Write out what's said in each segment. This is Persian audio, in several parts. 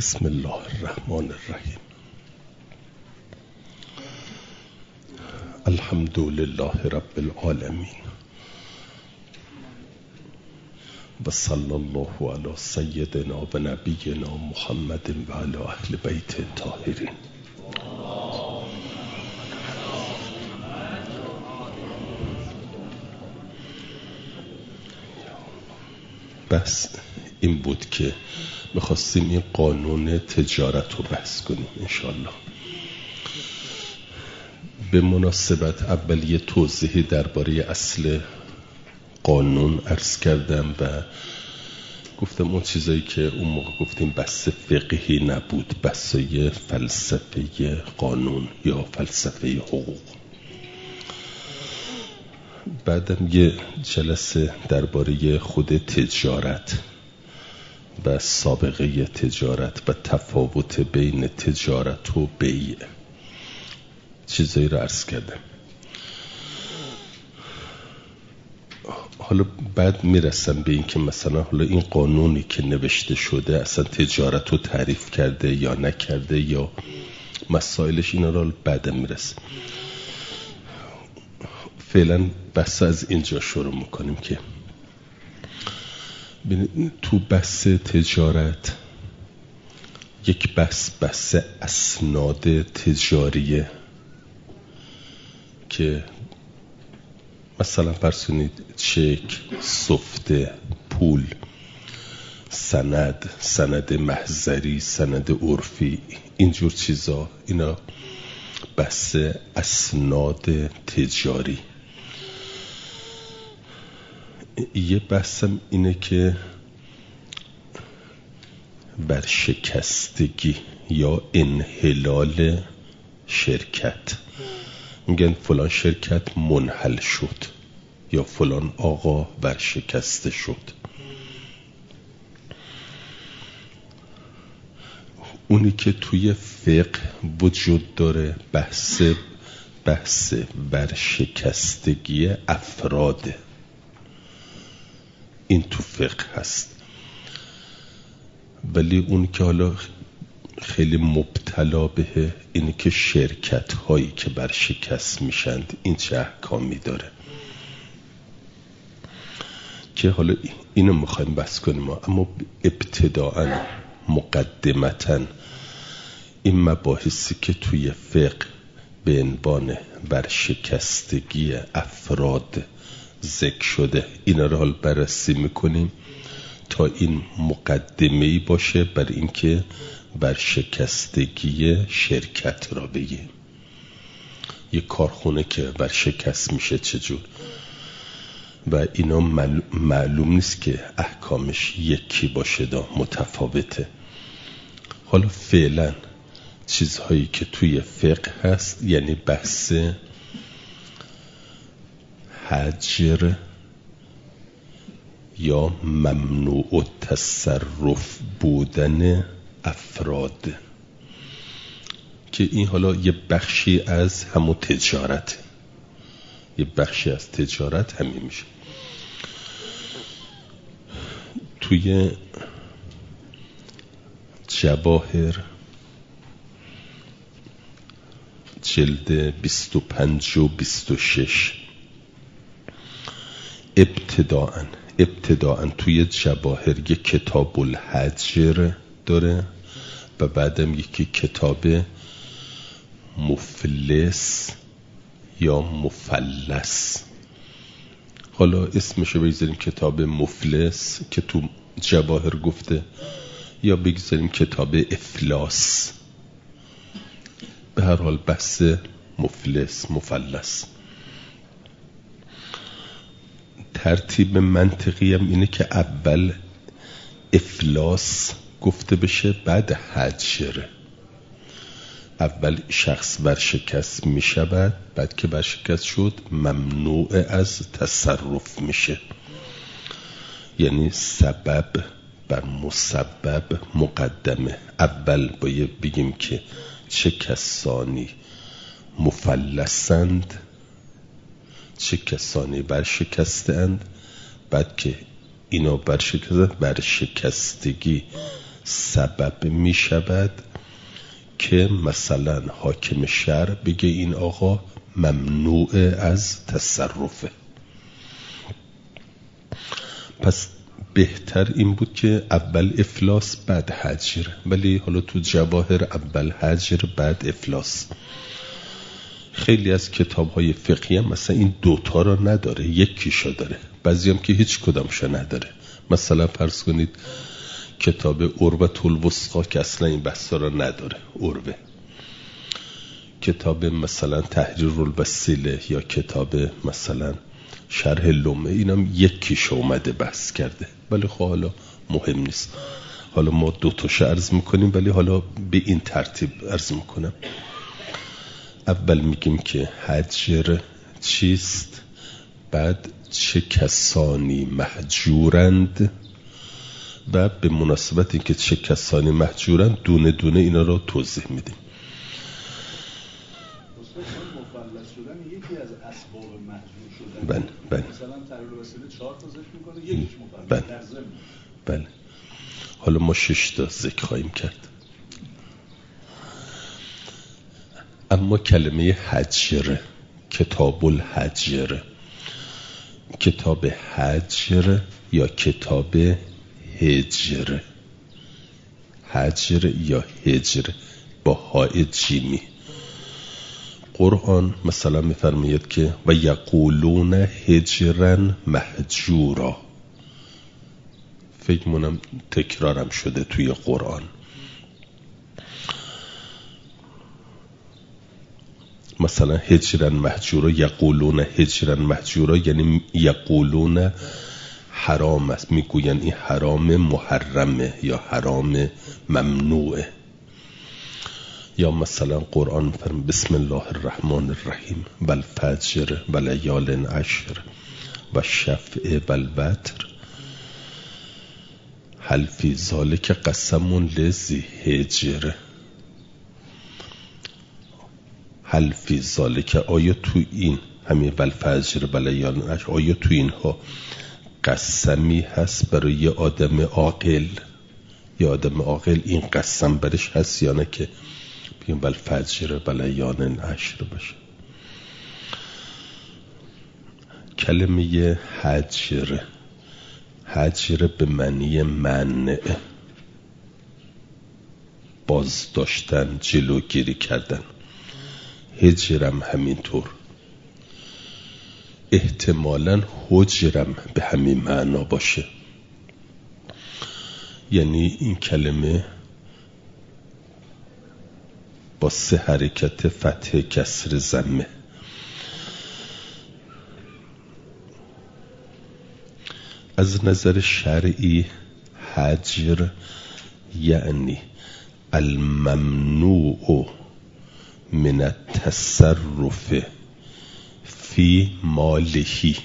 بسم الله الرحمن الرحیم. الحمد لله رب العالمین و صلی الله علی سیدنا و نبینا محمد و علی اهل بیت الطاهرین. بس این بود که میخواستیم این قانون تجارت رو بحث کنیم انشالله. به مناسبت اول یه توضیحی درباره اصل قانون عرض کردم و گفتم اون چیزایی که اون موقع گفتیم بحث فقهی نبود، بحثای فلسفه قانون یا فلسفه حقوق. بعدم یه جلسه درباره خود تجارت و سابقه تجارت و تفاوت بین تجارت و بیع چیزایی رو عرض کردم. حالا بعد میرسم به این که مثلا حالا این قانونی که نوشته شده اصلا تجارت رو تعریف کرده یا نکرده یا مسائلش، اینا رو بعد میرسم. فعلا بحث از اینجا شروع میکنیم که تو بحث تجارت یک بحث اسناد تجاریه که مثلا فرض چک، سفته، پول، سند محضری، سند عرفی، اینجور چیزا، اینا بحث اسناد تجاری. یه بحثم اینه که ورشکستگی یا انحلال شرکت، میگن فلان شرکت منحل شد یا فلان آقا ورشکسته شد. اونی که توی فقه وجود داره بحث ورشکستگی افراده. این تو فقه هست. ولی اون که حالا خیلی مبتلا بهه اینه که شرکت هایی که برشکست میشند این چه احکامی داره، که حالا اینو میخوایم بحث کنیم. اما ابتداءً مقدمتاً این مباحثی که توی فقه به عنوان ورشکستگی افراد ذکر شده، اینا رو حال بررسی میکنیم تا این مقدمه‌ای باشه بر اینکه ورشکستگی شرکت را بگیم. یه کارخونه که ورشکست میشه چجور، و اینا معلوم نیست که احکامش یکی باشه، متفاوته. حالا فعلا چیزهایی که توی فقه هست یعنی بحث حجر یا ممنوع التصرف بودن افراد، که این حالا یه بخشی از همون تجارت، یه بخشی از تجارت همین میشه. توی جواهر جلد 25 و 26 ابتداءً توی جواهر یک کتاب الحجر داره و بعدم یکی کتاب مفلس یا مفلس. حالا اسمشو بگذاریم کتاب مفلس که تو جواهر گفته، یا بگذاریم کتاب افلاس. به هر حال بحث مفلس مفلس. ترتیب منطقی هم اینه که اول افلاس گفته بشه بعد حجر. اول شخص ورشکست می شود، بعد که ورشکست شد ممنوع از تصرف میشه. یعنی سبب بر مسبب مقدمه. اول باید بگیم که چه کسانی مفلسند، چه کسانی ورشکستند، بعد که اینا برشکستگی سبب می شود که مثلا حاکم شهر بگه این آقا ممنوع از تصرفه. پس بهتر این بود که اول افلاس بعد حجر، ولی حالا تو جواهر اول حجر بعد افلاس. خیلی از کتاب‌های فقهی هم مثلا این دوتا را نداره، یکیشو داره، بعضی هم که هیچ کدامشو نداره. مثلا فرض کنید کتاب عروة الوثقی که اصلا این بحثا را نداره، عروه، کتاب مثلا تحریر الوسیله یا کتاب مثلا شرح لمعه، اینم یکیش اومده بحث کرده، ولی خب حالا مهم نیست. حالا ما دوتاش عرض میکنیم، ولی حالا به این ترتیب عرض میکنم. اول میگیم که حجر چیست، بعد چه کسانی محجورند و به مناسبت اینکه چه کسانی محجورند دونه دونه اینا رو توضیح میدیم. مفلس شدن یکی از اسباب محجور شدن. بله. مثلا تحریر الوسیله 4 تا ذکر میکنه، یکیش مفلس در ضمن. بله. حالا ما 6 تا ذکر خواهیم کرد. اما کلمه حجر، کتاب الحجر، کتاب حجر یا کتاب هجر، حجر یا هجر با های جیمی. قرآن مثلا میفرماید که و یقولون هجرا محجورا، فکر منم تکرارم شده توی قرآن. مثلا هجرا محجورا، یقولون هجرا محجورا یعنی یقولون حرام است، میگوین این حرام محرمه یا حرام ممنوعه. یا مثلا قرآن فرم بسم الله الرحمن الرحیم و الفجر و لیال عشر و شفع و الوتر هل فی ذلک قسم لذی حجر. هل فی ذلک، آیا تو این همین والفجر و لیال عشر، آیا تو اینها قسمی هست برای یه آدم عاقل؟ یا آدم عاقل این قسم برش هست یا نه که بگیم والفجر و لیال عشر باشه. کلمه حجر، حجر به معنی منع، باز داشتن، جلوگیری کردن. هجرم همینطور، احتمالاً حجرم به همین معنا باشه، یعنی این کلمه با 3 حرکت فتح کسر ضمه. از نظر شرعی حجر یعنی الممنوع من التصرف فی مالهی،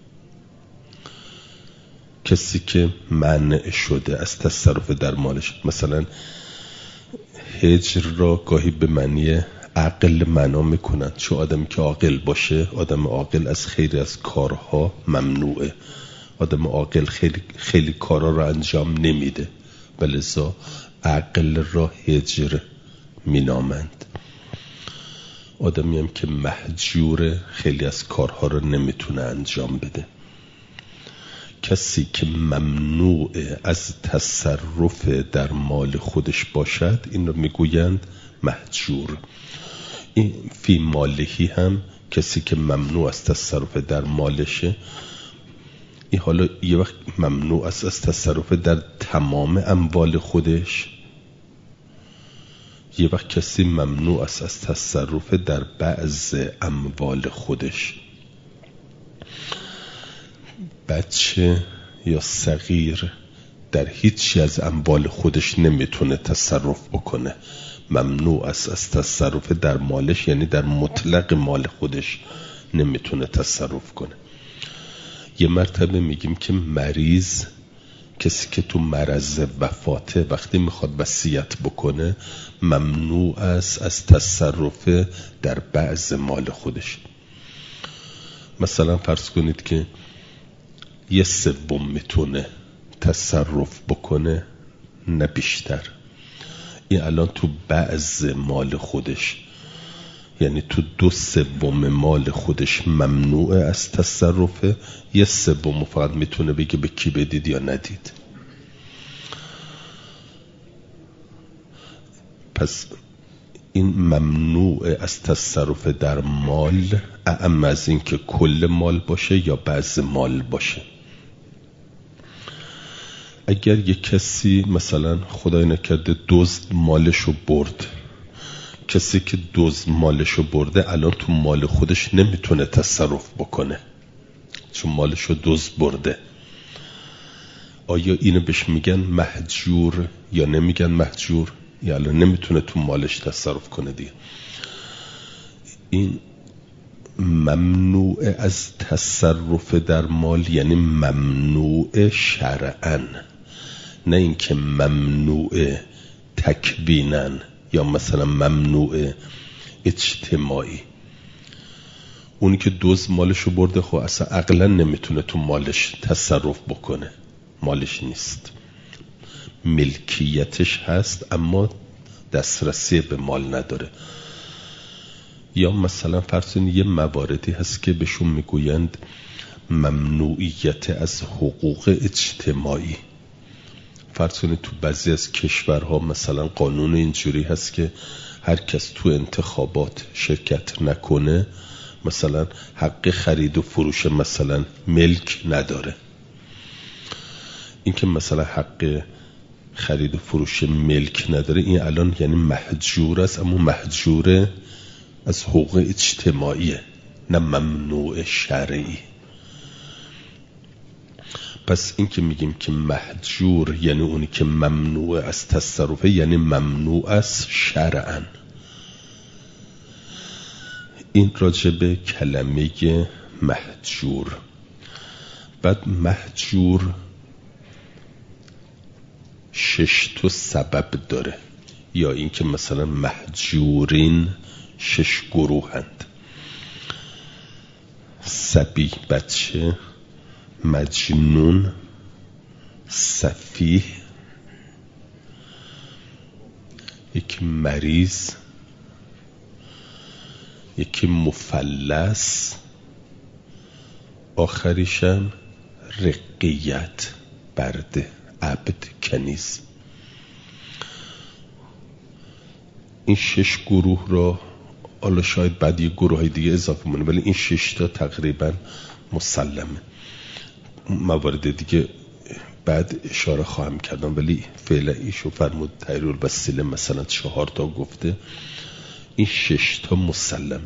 کسی که منع شده از تصرف در مالش. مثلا هجر را گاهی به معنی عقل معنا میکنن، چون آدمی که عاقل باشه، آدم عاقل از خیلی از کارها ممنوعه. آدم عاقل خیلی کارها را انجام نمیده، ولذا عقل را هجر مینامند. آدمی هم که محجور خیلی از کارها را نمیتونه انجام بده. کسی که ممنوع از تصرف در مال خودش باشد این رو میگویند محجور. این فی مالهی هم کسی که ممنوع از تصرف در مالشه، این حالا یه وقت ممنوع است از تصرف در تمام اموال خودش، یه وقت کسی ممنوع است از تصرف در بعض اموال خودش. بچه یا صغیر در هیچی از اموال خودش نمیتونه تصرف بکنه، ممنوع است از تصرف در مالش، یعنی در مطلق مال خودش نمیتونه تصرف کنه. یه مرتبه میگیم که مریض، کسی که تو مرض وفاته، وقتی میخواد وصیت بکنه ممنوع است از تصرف در بعض مال خودش. مثلا فرض کنید که 1/3 میتونه تصرف بکنه، نه بیشتر. این الان تو بعض مال خودش، یعنی تو 2/3 مال خودش ممنوع از تصرفه، 1/3 فقط میتونه بگه به کی بدید یا ندید. پس این ممنوع از تصرف در مال، اعم از این که کل مال باشه یا بعض مال باشه. اگر یک کسی مثلا خدای نکرده دزد مالشو برد، کسی که دزد مالشو برده الان تو مال خودش نمیتونه تصرف بکنه چون مالشو دزد برده. آیا اینو بهش میگن مهجور یا نمیگن مهجور؟ یا الان نمیتونه تو مالش تصرف کنه دیگه. این ممنوع از تصرف در مال یعنی ممنوع شرعاً، نه اینکه ممنوع تکویناً یا مثلا ممنوع اجتماعی. اونی که دزد مالشو برده خب اصلا عقلا نمیتونه تو مالش تصرف بکنه، مالش نیست، ملکیتش هست اما دسترسی به مال نداره. یا مثلا فرض کنید یه مواردی هست که بهشون میگویند ممنوعیت از حقوق اجتماعی. فرض کنید تو بعضی از کشورها مثلا قانون اینجوری هست که هر کس تو انتخابات شرکت نکنه مثلا حق خرید و فروش مثلا ملک نداره. این که مثلا حق خرید و فروش ملک نداره، این الان یعنی مهجور است، اما مهجور از حقوق اجتماعیه نه ممنوع شرعی. پس این که میگیم که مهجور یعنی اونی که ممنوع از تصرفه، یعنی ممنوع از شرعاً. این راجع به کلمه مهجور. بعد مهجور 6 سبب داره، یا این که مثلا مهجورین 6 گروهند: صبی بچه، مجنون، سفیه، یکی مریض، یکی مفلس، آخریشم رقیت، برده، عبد، کنیز. این 6 گروه را حالا شاید بعد یه گروه های دیگه اضافه مونه، ولی این 6 تا تقریبا مسلمه. موارد دیگه بعد اشاره خواهم کردم، ولی فعلا ایشو فرمود تحریر الوسیله مثلا 4 تا گفته، این 6 تا مسلم.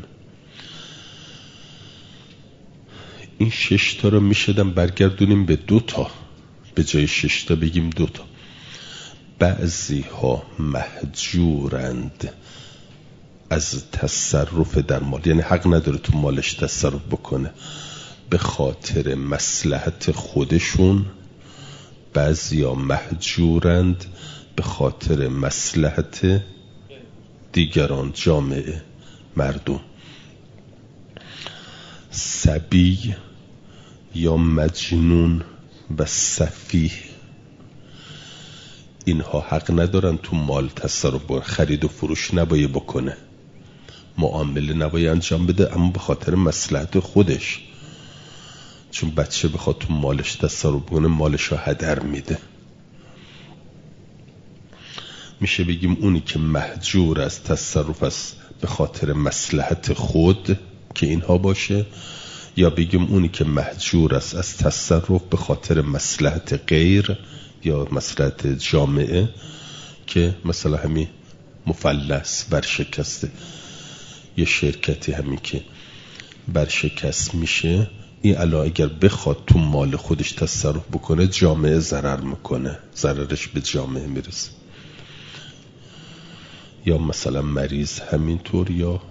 این 6 تا رو میشدم برگردونیم به 2 تا، به جای 6 تا بگیم 2 تا. بعضی ها مهجورند از تصرف در مال، یعنی حق نداره تو مالش تصرف بکنه به خاطر مصلحت خودشون. بعضی ها مهجورند به خاطر مصلحت دیگران، جامعه، مردم. صبی یا مجنون و سفیه، اینها حق ندارن تو مال تصرف بکنن، خرید و فروش نباید بکنه، معامله نباید انجام بده، اما به خاطر مصلحت خودش. چون بچه بخواد تو مالش تصرف بکنه مالش رو هدر میده. میشه بگیم اونی که مهجور از تصرف است به خاطر مصلحت خود که اینها باشه، یا بگیم اونی که مهجور است از تصرف به خاطر مصلحت غیر یا مصلحت جامعه، که مثلا همین مفلس، برشکسته، یه شرکتی همین که برشکست میشه، این علا اگر بخواد تو مال خودش تصرف بکنه جامعه ضرر میکنه، ضررش به جامعه میرسه. یا مثلا مریض همینطور، یا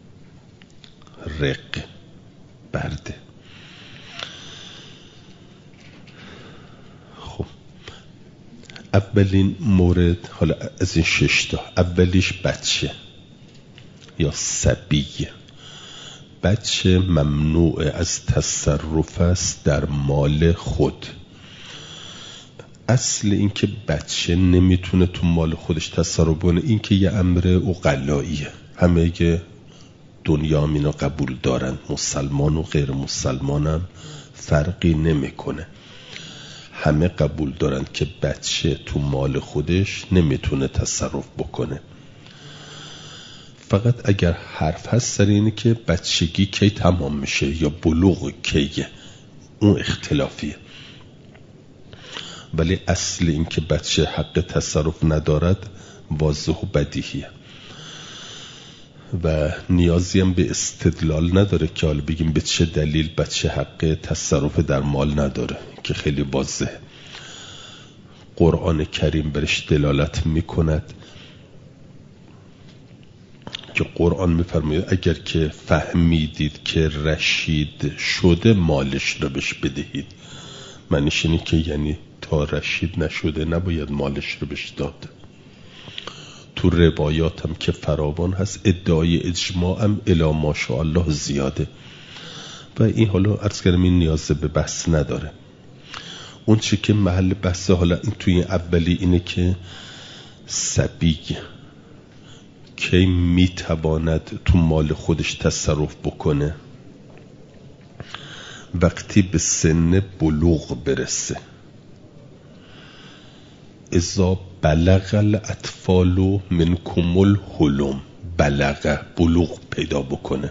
رق، برده. خب اولین مورد حالا از این 6 تا، اولیش بچه یا صبی. بچه ممنوع از تصرف است در مال خود. اصل این که بچه نمیتونه تو مال خودش تصرف کنه این که یه امر عقلاییه، همه دنیا هم اینو قبول دارن، مسلمان و غیر مسلمان هم فرقی نمیکنه، همه قبول دارن که بچه تو مال خودش نمیتونه تصرف بکنه. فقط اگر حرف هست سر اینه که بچگی کی تمام میشه یا بلوغ کیه، اون اختلافیه. ولی اصل این که بچه حق تصرف ندارد واضح و بدیهیه و نیازی هم به استدلال نداره که حالا بگیم به چه دلیل بچه حق تصرف در مال نداره، که خیلی واضحه. قرآن کریم برش دلالت میکند که قرآن میفرماید اگر که فهمیدید که رشید شده مالش رو بهش بدهید. معنیش اینه که یعنی تا رشید نشده نباید مالش رو بهش داد. تو روایات هم که فراوان هست، ادعای اجماع هم الی ماشاءالله زیاده و این حالا عرض کردم این نیاز به بحث نداره. اون چی که محل بحث حالا این توی اولی اینه که صبی کی میتواند تو مال خودش تصرف بکنه؟ وقتی به سن بلوغ برسه. اذا بلغ الاطفال منکم الحلم، بلوغ پیدا بکنه.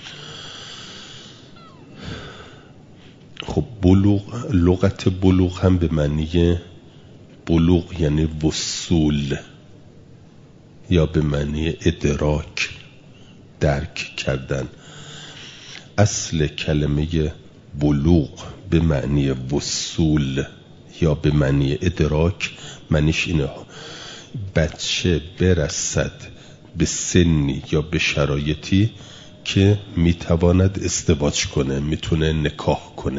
خب بلوغ، لغت بلوغ هم به معنی بلوغ یعنی وصول یا به معنی ادراک، درک کردن. اصل کلمه بلوغ به معنی وصول یا به معنی ادراک، معنیش اینه بچه برسد به سنی یا به شرایطی که میتواند ازدواج کنه، میتونه نکاح کنه.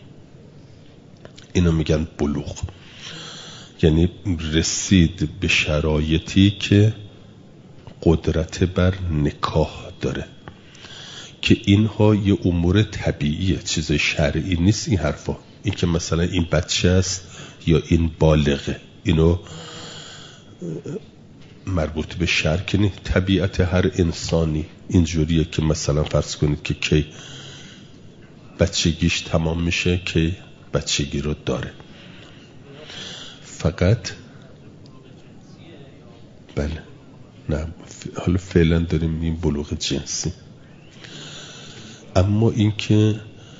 اینو میگن بلوغ، یعنی رسید به شرایطی که قدرت بر نکاح داره، که اینها یه امور طبیعیه، چیز شرعی نیست این حرفا. این که مثلا این بچه است یا این بالغه، اینو مربوط به شرع که نیست. طبیعت هر انسانی اینجوریه که مثلا فرض کنید که کی بچگیش تمام میشه، کی بچگی رو داره. فقط بله نه، حالا فعلا داریم این بلوغ جنسی. اما این که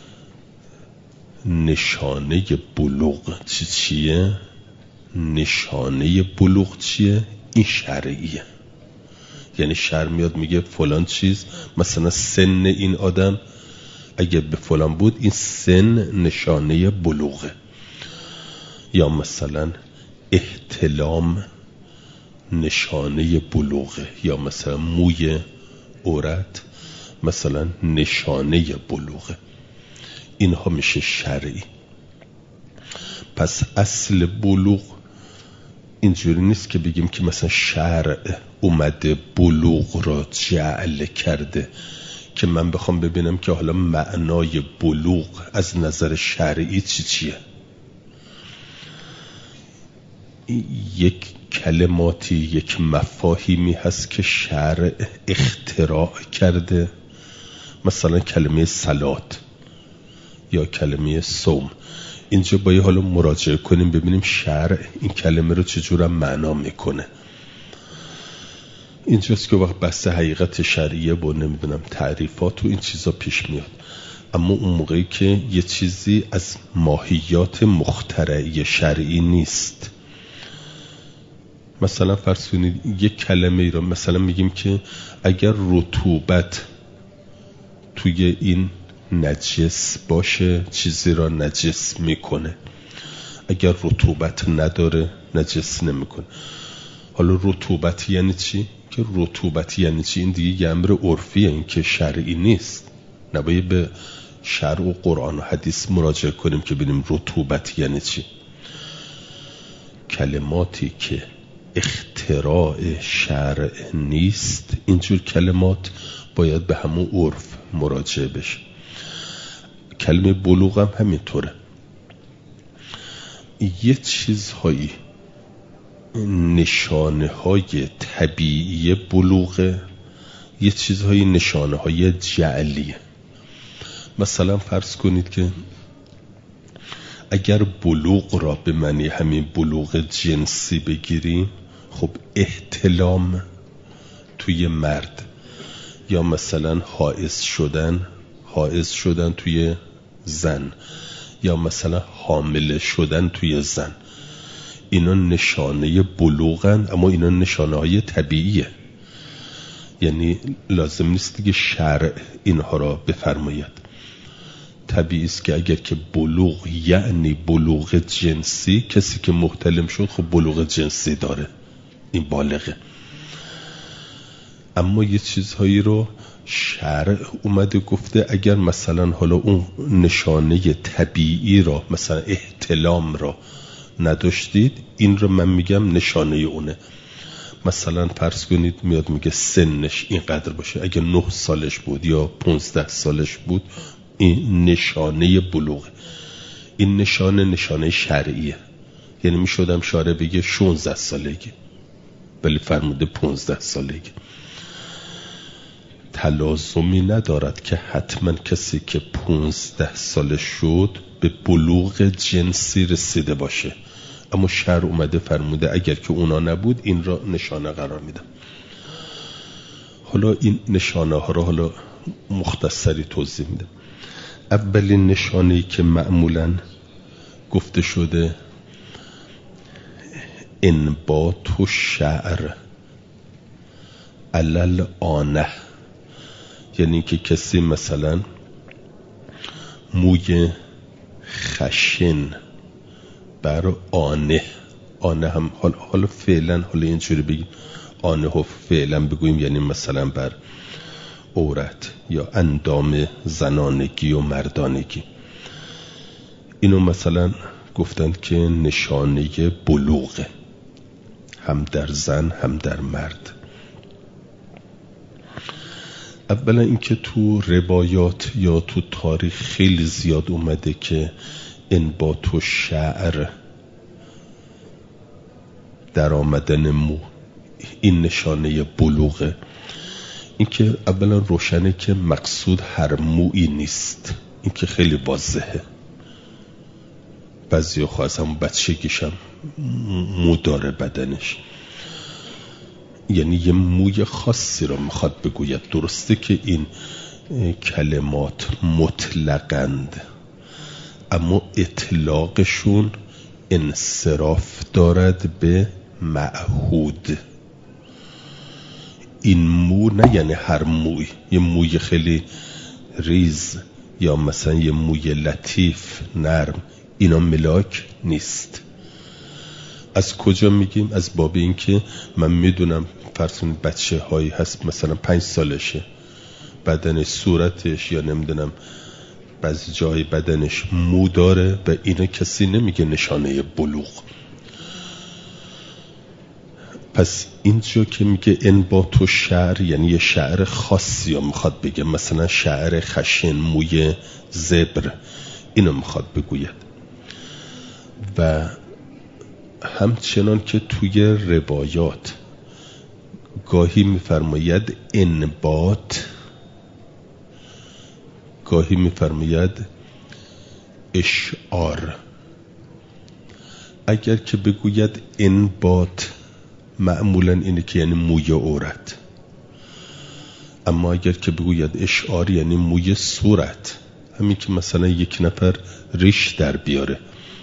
نشانه بلوغ چیه؟ نشانه بلوغ چیه؟ این شرعیه. یعنی شرع میاد میگه فلان چیز، مثلا سن این آدم اگه به فلان بود این سن نشانه بلوغه، یا مثلا احتلام نشانه بلوغه، یا مثلا موی عورت مثلا نشانه بلوغه. اینها میشه شرعی. پس اصل بلوغ اینجوری نیست که بگیم که مثلا شرع اومده بلوغ را جعل کرده که من بخوام ببینم که حالا معنای بلوغ از نظر شرعی چیه. یک کلماتی، یک مفاهیمی هست که شرع اختراع کرده، مثلا کلمه صلات یا کلمه صوم. اینجا باید حالا مراجعه کنیم ببینیم شرع این کلمه رو چجورم معنا میکنه. اینجاست که وقت بحث حقیقت شرعیه با نمیدونم تعریفات و این چیزا پیش میاد. اما اون موقعی که یه چیزی از ماهیات مخترعی شرعی نیست، مثلا فرض کنید یک کلمه ای رو مثلا میگیم که اگر رطوبت توی این نجس باشه چیزی را نجس میکنه، اگر رطوبت نداره نجس نمیکنه. حالا رطوبت یعنی چی؟ که رطوبت یعنی چی؟ این دیگه یه امر عرفیه، این که شرعی نیست. نباید به شرع و قرآن و حدیث مراجعه کنیم که ببینیم رطوبت یعنی چی. کلماتی که اختراع شرع نیست، اینجور کلمات باید به همون عرف مراجعه بشه. کلمه بلوغ هم همینطوره. یه چیزهایی نشانه های طبیعی بلوغه، یه چیزهایی نشانه های جعلیه. مثلا فرض کنید که اگر بلوغ را به معنی همین بلوغ جنسی بگیریم، خب احتلام توی مرد یا مثلا حائض شدن توی زن یا مثلا حامله شدن توی زن، اینا نشانه بلوغن، اما اینا نشانه های طبیعیه. یعنی لازم نیست دیگه شرع اینها را بفرماید. طبیعی است که اگر که بلوغ یعنی بلوغ جنسی، کسی که محتلم شد خب بلوغ جنسی داره، این بالغه. اما یه چیزهایی رو شرع اومده گفته اگر مثلا حالا اون نشانه طبیعی را، مثلا احتلام را نداشتید، این رو من میگم نشانه اونه. مثلا فرض کنید میاد میگه سنش اینقدر باشه، اگه 9 سالش بود یا 15 سالش بود، این نشانه بلوغ. این نشانه شرعیه. یعنی میشدم شارع بگه 16 سالگی ولی فرموده 15 سالگی. تلازمی ندارد که حتما کسی که 15 سالش شد به بلوغ جنسی رسیده باشه، اما شرع اومده فرموده اگر که اونا نبود این را نشانه قرار میدم. حالا این نشانه ها را حالا مختصری توضیح میدم. اولین نشانه‌ای که معمولاً گفته شده انبات شعر علل آنه، یعنی که کسی مثلا موی خشن بر آنه هم حالا فعلا حالا اینجوری بگیم آنه ها فعلا بگویم، یعنی مثلا بر عورت یا اندام زنانگی و مردانگی، اینو مثلا گفتند که نشانه بلوغه، هم در زن هم در مرد. اولا اینکه تو روایات یا تو تاریخ خیلی زیاد اومده که انبات و شعر، در آمدن مو، این نشانه بلوغه. این که اولا روشنه که مقصود هر مویی نیست، این که خیلی واضحه. بعضی خواست هم بچگیشم مو داره بدنش، یعنی یه موی خاصی رو میخواد بگوید. درسته که این کلمات مطلقند، اما اطلاقشون انصراف دارد به معهود. این مو نه یعنی هر موی، یه موی خیلی ریز یا مثلا یه موی لطیف نرم، اینا ملاک نیست. از کجا میگیم؟ از باب این که من میدونم فرض کنید بچه هایی هست مثلا 5 سالشه، بدنش، صورتش یا نمیدونم بعضی جای بدنش مو داره و اینا کسی نمیگه نشانه بلوغ. پس اینجا که میگه انبات و شعر، یعنی یه شعر خاصی یا میخواد بگه، مثلا شعر خشن، موی زبر، اینو میخواد بگوید. و همچنان که توی روایات گاهی میفرماید انبات، گاهی میفرماید اشعار. اگر که بگوید انبات معمولا اینه که یعنی موی عورت، اما اگر که بگوید اشعار یعنی موی صورت، همین که مثلا یک نفر ریش در بیاره،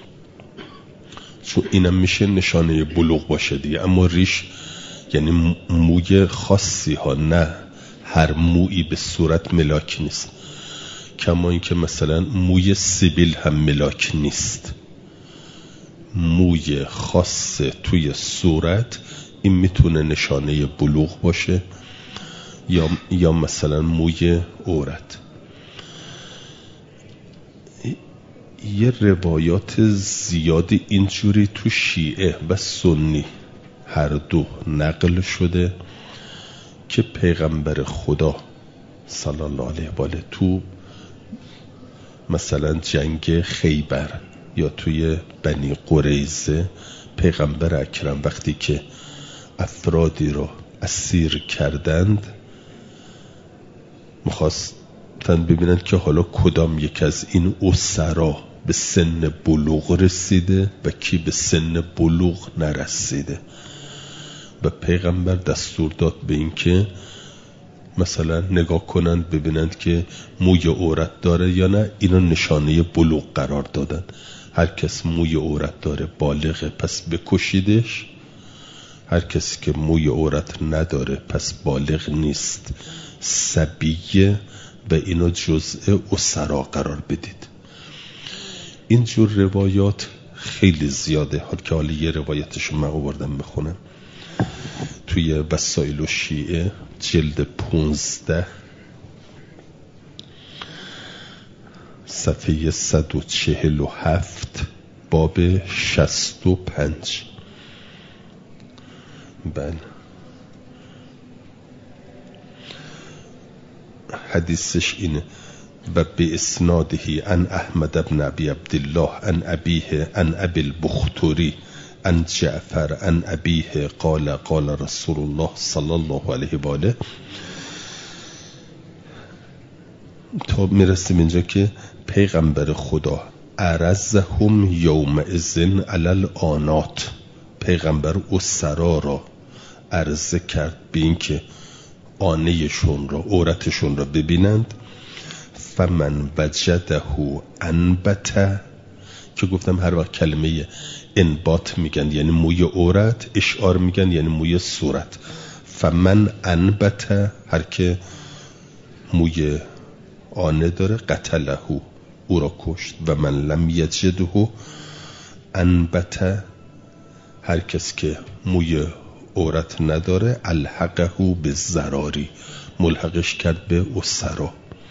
چون اینم میشه نشانه بلوغ باشه دیگه. اما ریش یعنی موی خاصی ها، نه هر مویی به صورت ملاک نیست. کما این که مثلا موی سیبیل هم ملاک نیست. موی خاص توی صورت این میتونه نشانه بلوغ باشه، یا مثلا موی عورت. یه روایات زیادی اینجوری تو شیعه و سنی هر دو نقل شده که پیغمبر خدا صلی الله علیه و آله تو مثلا جنگ خیبر یا توی بنی قریظه پیغمبر اکرم وقتی که افرادی را اسیر کردند میخواستن ببینند که حالا کدام یک از این اسرا به سن بلوغ رسیده و کی به سن بلوغ نرسیده و پیغمبر دستور داد به این که مثلا نگاه کنند ببینند که موی عورت داره یا نه. اینا نشانه بلوغ قرار دادن. هر کس موی عورت داره بالغه پس بکشیدش، هر کسی که موی عورت نداره پس بالغ نیست، صبیه و اینو جزء اسرا قرار بدید. اینجور روایات خیلی زیاده. حالا یه روایتشو من آوردم بخونم توی وسائل و شیعه جلد 15 صفحه 147 باب 65. بله حدیثش اینه: و به اسناده عن احمد بن ابی عبدالله عن ابیه عن ابی البختری عن جعفر عن ابیه قال قال رسول الله صلی الله علیه و آله. تا میرسیم اینجا که پیغمبر خدا عرضهم یومئذ علی الآنات، پیغمبر اسرا را عرضه کرد به این که آنهشون را، عورتشون را ببینند. فمن وجده انبت، که گفتم هر وقت کلمه انبات میگن یعنی موی عورت، اشعار میگن یعنی موی صورت. فمن انبت، هر که موی آنه داره، قتله، او را کشت. و من لم یجده انبت، هر کس که موی عورت نداره، الحقه به زراری، ملحقش کرد به اسرا.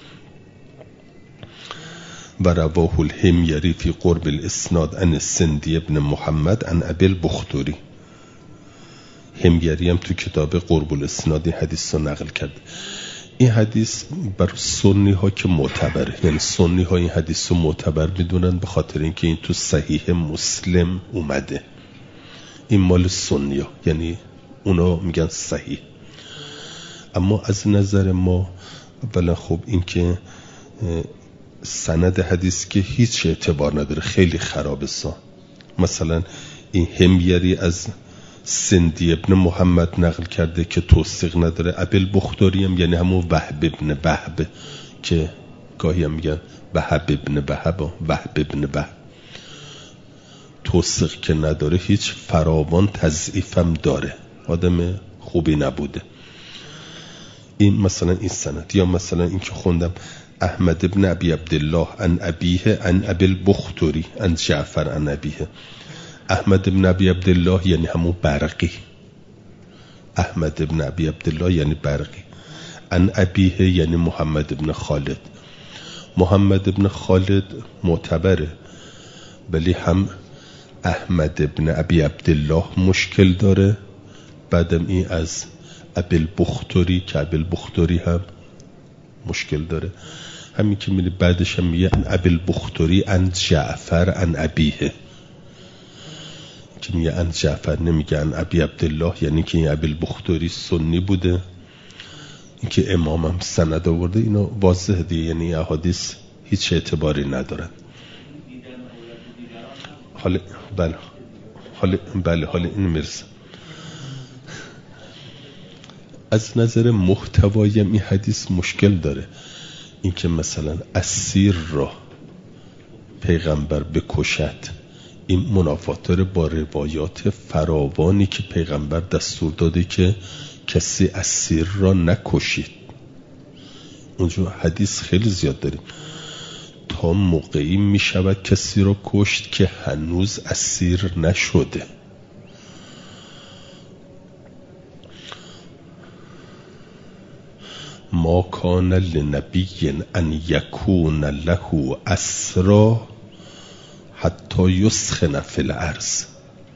و رواه الحمیری فی قرب الاسناد عن السندی ابن محمد عن ابی البختری. حمیری هم تو کتاب قرب الاسناد این حدیث رو نقل کرد. این حدیث بر سنی ها که معتبره، یعنی سنی ها این حدیث رو معتبر میدونن به خاطر اینکه این تو صحیح مسلم اومده. این مال سنی ها، یعنی اونا میگن صحیح. اما از نظر ما اولا خب این که سند حدیث که هیچ اعتبار نداره، خیلی خرابه. مثلا این حمیری از سندی ابن محمد نقل کرده که توثیق نداره. ابی البختری هم یعنی همون وهب ابن وهب که گاهی هم میگن وهب ابن وهب، توثیق که نداره، هیچ فراوان تضعیفم داره، آدم خوبی نبوده. این مثلا این سند. یا مثلا این که خوندم احمد ابن ابی عبدالله عن ابیه عن ابی البختری عن جعفر عن ابیه. احمد ابن ابی عبدالله یعنی همون برقی، احمد ابن ابی عبدالله یعنی برقی. عن ابیه یعنی محمد ابن خالد. محمد ابن خالد معتبره، ولی هم احمد ابن ابی عبدالله مشکل داره. بعدم این از ابی البختری که ابی البختری هم مشکل داره. همین که میره بعدش هم میگه ابی البختری عن جعفر عن ابیه، که میگه عن جعفر، نمیگه عن ابی عبدالله، یعنی که این ابی البختری سنی بوده. این که امام هم سند آورده، اینا واضحه دیگه، یعنی احادیث هیچ اعتباری ندارن. حالا این میرسه. از نظر محتوایی این حدیث مشکل داره. این که مثلا اسیر را پیغمبر بکشد، این منافات داره با روایات فراوانی که پیغمبر دستور داده که کسی اسیر را نکشید. اونجا حدیث خیلی زیاد داریم. تا موقعی می شود کسی را کشت که هنوز اسیر نشده. ما کان لنبی ان یکون له اسری حتی یسخن فی الارض.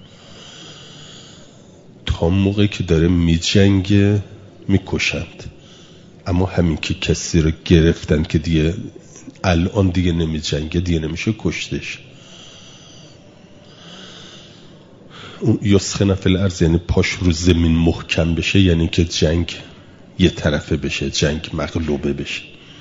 تا موقعی که داره می جنگه می کشند، اما همین که کسی رو گرفتن که دیگه الان دیگه نمی جنگه، دیگه نمیشه کشتش. اون یسخن فی الارض یعنی پاش رو زمین محکم بشه، یعنی که جنگ یه طرفه بشه، جنگ مغلوبه بشه.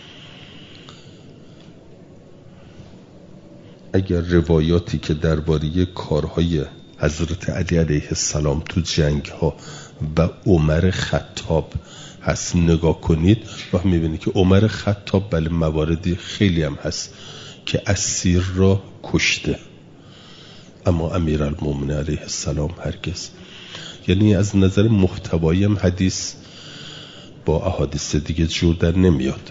اگر روایاتی که درباره کارهای حضرت علی علیه السلام تو جنگ ها و عمر خطاب هست نگاه کنید و میبینید که عمر خطاب بله مواردی خیلی هم هست که اسیر را کشته، اما امیرالمومنین علیه السلام هرگز. یعنی از نظر محتوایی هم حدیث با احادیث دیگه جور در نمیاد.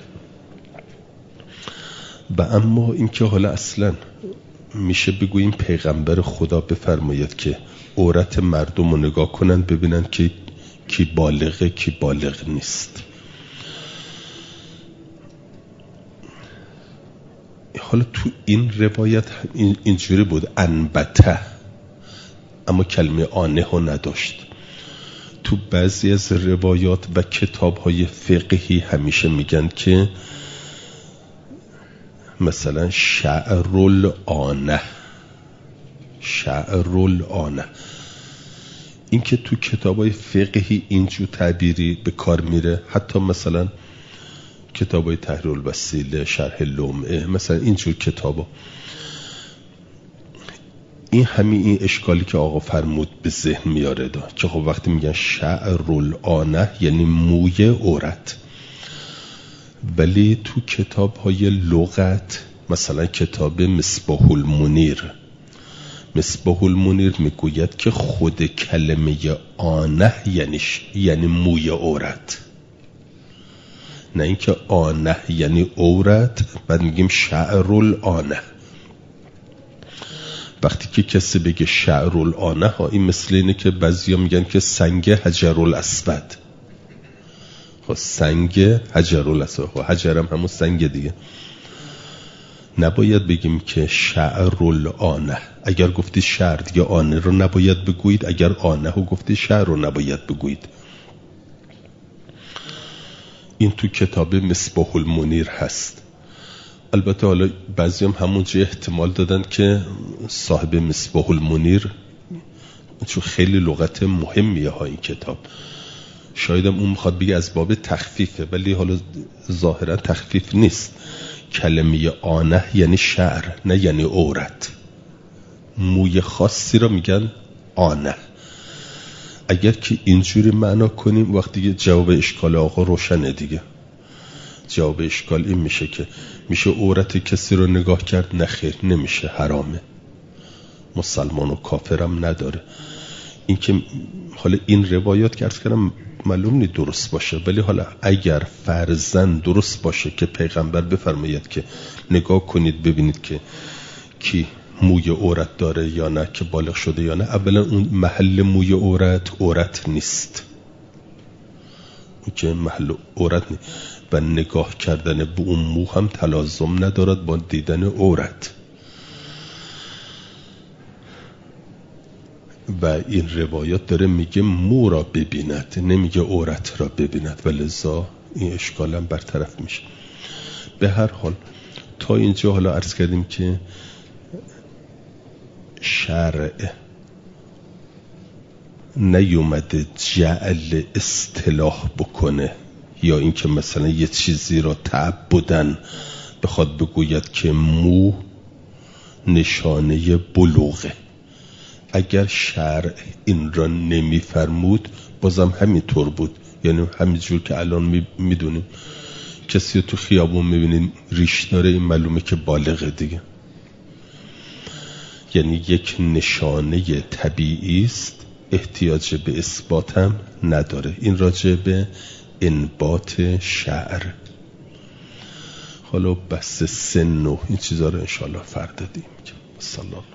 و اما اینکه حالا اصلا میشه بگوییم پیغمبر خدا بفرماید که عورت مردم رو نگاه کنن ببینن که کی بالغه کی بالغ نیست. حالا تو این روایت اینجوری بود انبته، اما کلمه آنه ها نداشت. تو بعضی از روایات و کتاب های فقهی همیشه میگن که مثلا شعرالآنه، شعرالآنه. این که تو کتاب های فقهی اینجور تعبیری به کار میره، حتی مثلا کتاب های تحریر الوسیله، شرح لمعه، مثلا اینجور کتابا، این همین اشکالی که آقا فرمود به ذهن میاره دا که خب وقتی میگن شعرالآنه یعنی موی عورت، ولی تو کتاب های لغت مثلا کتاب مصباح المنیر میگوید که خود کلمه آنه یعنی موی عورت، نه اینکه آنه یعنی عورت بعد میگیم شعرالآنه. وقتی که کسی بگه شعرالآنه ها، این مثل اینه که بعضیا میگن که سنگ حجرالاسود. خب سنگ حجرالاسود، خب حجرم همون سنگ دیگه. نباید بگیم که شعرالآنه. اگر گفتی شعر دیگه آنه رو نباید بگویید، اگر آنه رو گفتی شعر رو نباید بگویید. این تو کتاب مصباح المنیر هست. البته حالا بعضی هم همونجا احتمال دادن که صاحب مصباح المنیر، چون خیلی لغت مهمیه ها این کتاب، شاید اون میخواد بگه از باب تخفیفه، ولی حالا ظاهرا تخفیف نیست. کلمه آنه یعنی شعر، نه یعنی عورت. موی خاصی را میگن آنه. اگر که اینجوری معنا کنیم وقتی جواب اشکال آقا روشنه دیگه. جواب اشکال این میشه که میشه عورت کسی رو نگاه کرد؟ نخیر، نمیشه، حرامه. مسلمان و کافرم نداره. این که حالا این روایات که عرض کردم معلوم نیست درست باشه، ولی حالا اگر فرضاً درست باشه که پیغمبر بفرماید که نگاه کنید ببینید که کی موی عورت داره یا نه، که بالغ شده یا نه، اولا اون محل موی عورت نیست، اون که محل عورت نیست و نگاه کردن به اون مو هم تلازم ندارد با دیدن عورت. و این روایات داره میگه مو را ببیند، نمیگه عورت را ببیند، و لذا این اشکال هم برطرف میشه. به هر حال تا اینجا حالا عرض کردیم که شرع نیومده جعل اصطلاح بکنه، یا اینکه مثلا یه چیزی را تعبدن بخواد بگوید که مو نشانه بلوغه. اگر شرع این را نمیفرمود بازم همینطور بود، یعنی همینجور که الان میدونیم کسی تو خیابون میبینیم ریش داره، این معلومه که بالغه دیگه. یعنی یک نشانه طبیعی است، احتیاج به اثبات هم نداره. این راجع به انبات شعر. حالا بس سن و این چیزا رو انشاءالله فردا دیم. سلام.